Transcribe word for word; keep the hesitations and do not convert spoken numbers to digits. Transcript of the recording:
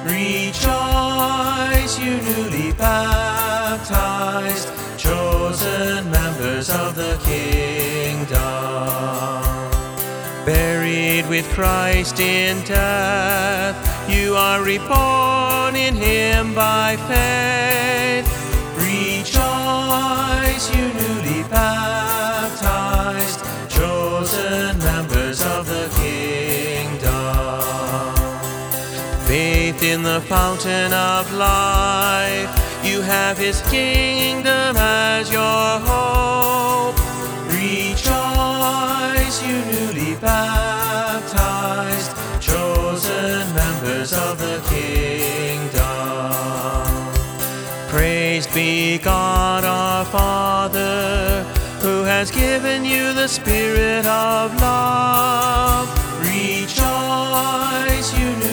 Rejoice, you newly baptized, chosen members of the kingdom. Buried with Christ in death, you are reborn in him by faith. Rejoice, you newly baptized, chosen members of the kingdom. Faith in the fountain of life, you have his kingdom as your hope. Rejoice, you newly baptized, chosen members of the kingdom. Praised be God our Father, who has given you the Spirit of love. Rejoice, you